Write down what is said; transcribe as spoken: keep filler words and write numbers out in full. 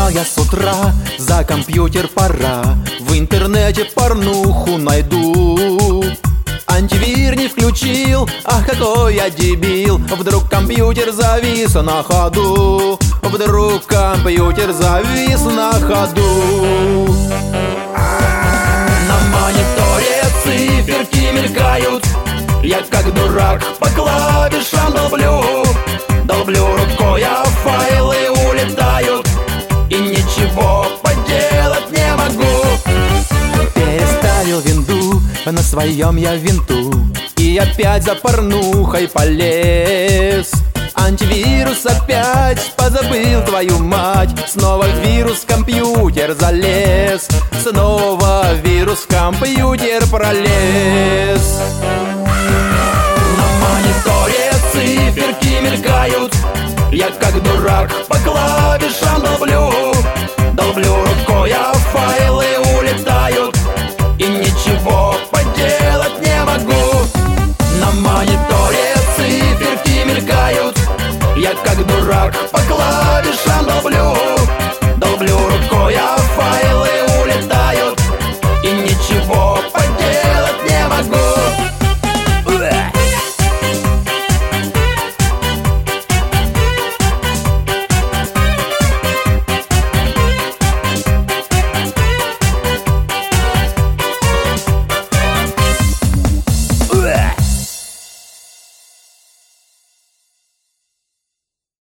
Встал я с утра, за компьютер пора, в интернете порнуху найду. Антивир не включил, ах, какой я дебил. Вдруг компьютер завис на ходу. Вдруг компьютер завис на ходу. На мониторе циферки мелькают. Я как дурак по клавишам долблю. Долблю рукой, а файлы улетают, и ничего поделать не могу. Переставил винду на своем я винту, и опять за порнухой полез. Антивирус опять позабыл, твою мать. Снова в вирус в компьютер залез. Снова вирус в компьютер пролез. На мониторе циферки мелькают. Я как дурак по клавишам долблю. Долблю рукой, а файлы улетают, и ничего поделать не могу. На мониторе циферки мелькают. Я как дурак по клавишам долблю. Долблю рукой, а файлы